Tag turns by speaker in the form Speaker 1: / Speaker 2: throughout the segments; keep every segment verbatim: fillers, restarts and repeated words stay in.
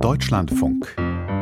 Speaker 1: Deutschlandfunk.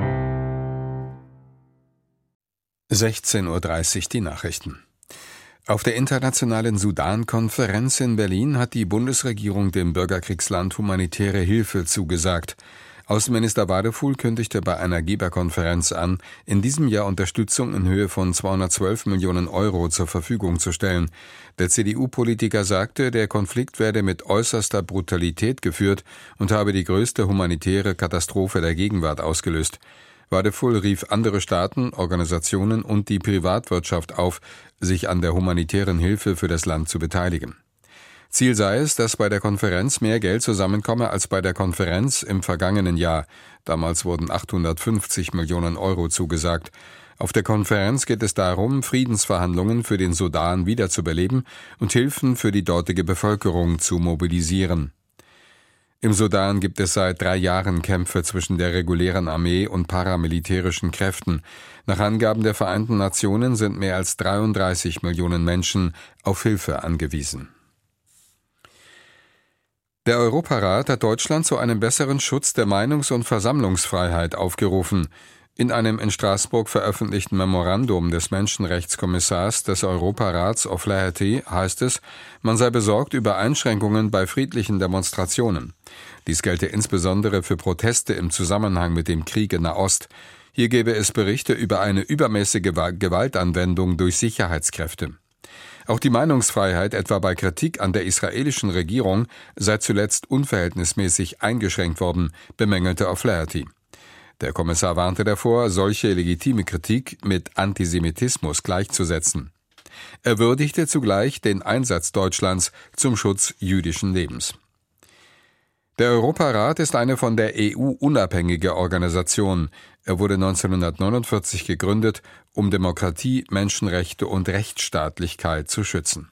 Speaker 2: sechzehn Uhr dreißig die Nachrichten. Auf der internationalen Sudan-Konferenz in Berlin hat die Bundesregierung dem Bürgerkriegsland humanitäre Hilfe zugesagt. Außenminister Wadefuhl kündigte bei einer Geberkonferenz an, in diesem Jahr Unterstützung in Höhe von zweihundertzwölf Millionen Euro zur Verfügung zu stellen. Der C D U-Politiker sagte, der Konflikt werde mit äußerster Brutalität geführt und habe die größte humanitäre Katastrophe der Gegenwart ausgelöst. Wadefuhl rief andere Staaten, Organisationen und die Privatwirtschaft auf, sich an der humanitären Hilfe für das Land zu beteiligen. Ziel sei es, dass bei der Konferenz mehr Geld zusammenkomme als bei der Konferenz im vergangenen Jahr. Damals wurden achthundertfünfzig Millionen Euro zugesagt. Auf der Konferenz geht es darum, Friedensverhandlungen für den Sudan wiederzubeleben und Hilfen für die dortige Bevölkerung zu mobilisieren. Im Sudan gibt es seit drei Jahren Kämpfe zwischen der regulären Armee und paramilitärischen Kräften. Nach Angaben der Vereinten Nationen sind mehr als dreiunddreißig Millionen Menschen auf Hilfe angewiesen. Der Europarat hat Deutschland zu einem besseren Schutz der Meinungs- und Versammlungsfreiheit aufgerufen. In einem in Straßburg veröffentlichten Memorandum des Menschenrechtskommissars des Europarats O'Flaherty heißt es, man sei besorgt über Einschränkungen bei friedlichen Demonstrationen. Dies gelte insbesondere für Proteste im Zusammenhang mit dem Krieg in Nahost. Hier gebe es Berichte über eine übermäßige Gewaltanwendung durch Sicherheitskräfte. Auch die Meinungsfreiheit, etwa bei Kritik an der israelischen Regierung, sei zuletzt unverhältnismäßig eingeschränkt worden, bemängelte O'Flaherty. Der Kommissar warnte davor, solche legitime Kritik mit Antisemitismus gleichzusetzen. Er würdigte zugleich den Einsatz Deutschlands zum Schutz jüdischen Lebens. Der Europarat ist eine von der E U unabhängige Organisation. Er wurde neunzehnhundertneunundvierzig gegründet, um Demokratie, Menschenrechte und Rechtsstaatlichkeit zu schützen.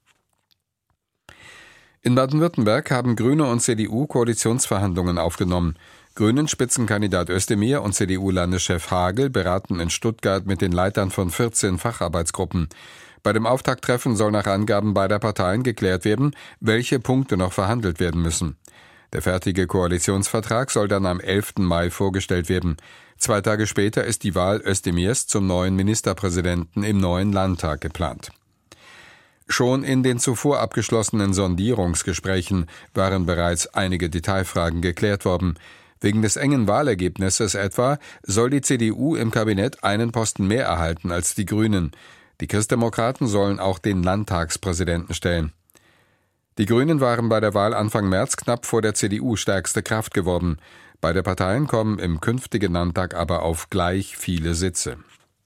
Speaker 2: In Baden-Württemberg haben Grüne und C D U Koalitionsverhandlungen aufgenommen. Grünen-Spitzenkandidat Özdemir und C D U-Landeschef Hagel beraten in Stuttgart mit den Leitern von vierzehn Facharbeitsgruppen. Bei dem Auftakttreffen soll nach Angaben beider Parteien geklärt werden, welche Punkte noch verhandelt werden müssen. Der fertige Koalitionsvertrag soll dann am elften Mai vorgestellt werden. Zwei Tage später ist die Wahl Özdemirs zum neuen Ministerpräsidenten im neuen Landtag geplant. Schon in den zuvor abgeschlossenen Sondierungsgesprächen waren bereits einige Detailfragen geklärt worden. Wegen des engen Wahlergebnisses etwa soll die C D U im Kabinett einen Posten mehr erhalten als die Grünen. Die Christdemokraten sollen auch den Landtagspräsidenten stellen. Die Grünen waren bei der Wahl Anfang März knapp vor der C D U stärkste Kraft geworden. Beide Parteien kommen im künftigen Landtag aber auf gleich viele Sitze.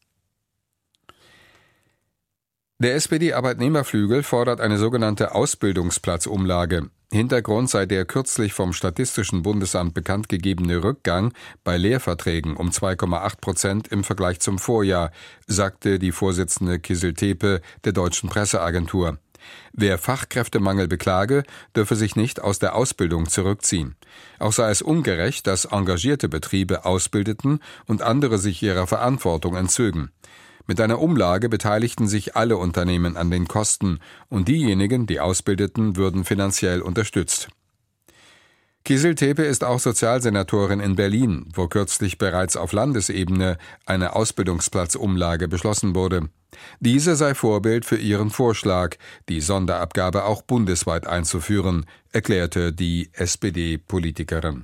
Speaker 2: Der S P D-Arbeitnehmerflügel fordert eine sogenannte Ausbildungsplatzumlage. Hintergrund sei der kürzlich vom Statistischen Bundesamt bekannt gegebene Rückgang bei Lehrverträgen um zwei Komma acht Prozent im Vergleich zum Vorjahr, sagte die Vorsitzende Kissel-Tepe der Deutschen Presseagentur. Wer Fachkräftemangel beklage, dürfe sich nicht aus der Ausbildung zurückziehen. Auch sei es ungerecht, dass engagierte Betriebe ausbildeten und andere sich ihrer Verantwortung entzögen. Mit einer Umlage beteiligten sich alle Unternehmen an den Kosten und diejenigen, die ausbildeten, würden finanziell unterstützt. Kissel-Tepe ist auch Sozialsenatorin in Berlin, wo kürzlich bereits auf Landesebene eine Ausbildungsplatzumlage beschlossen wurde. Diese sei Vorbild für ihren Vorschlag, die Sonderabgabe auch bundesweit einzuführen, erklärte die S P D-Politikerin.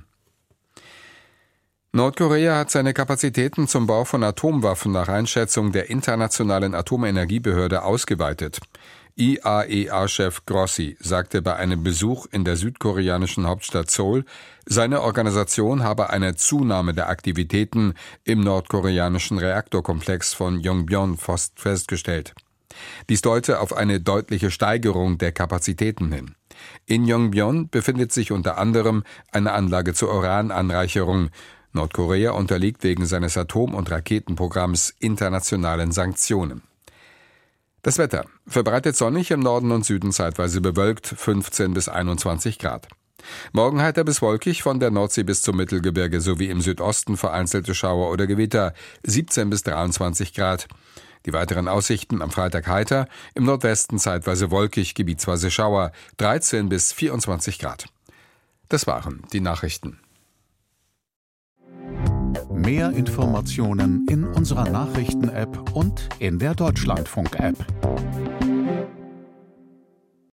Speaker 2: Nordkorea hat seine Kapazitäten zum Bau von Atomwaffen nach Einschätzung der Internationalen Atomenergiebehörde ausgeweitet. I A E A-Chef Grossi sagte bei einem Besuch in der südkoreanischen Hauptstadt Seoul, seine Organisation habe eine Zunahme der Aktivitäten im nordkoreanischen Reaktorkomplex von Yongbyon festgestellt. Dies deute auf eine deutliche Steigerung der Kapazitäten hin. In Yongbyon befindet sich unter anderem eine Anlage zur Urananreicherung. Nordkorea unterliegt wegen seines Atom- und Raketenprogramms internationalen Sanktionen. Das Wetter: verbreitet sonnig, im Norden und Süden zeitweise bewölkt, fünfzehn bis einundzwanzig Grad. Morgen heiter bis wolkig, von der Nordsee bis zum Mittelgebirge sowie im Südosten vereinzelte Schauer oder Gewitter, siebzehn bis dreiundzwanzig Grad. Die weiteren Aussichten: am Freitag heiter, im Nordwesten zeitweise wolkig, gebietsweise Schauer, dreizehn bis vierundzwanzig Grad. Das waren die Nachrichten.
Speaker 1: Mehr Informationen in unserer Nachrichten-App und in der Deutschlandfunk-App.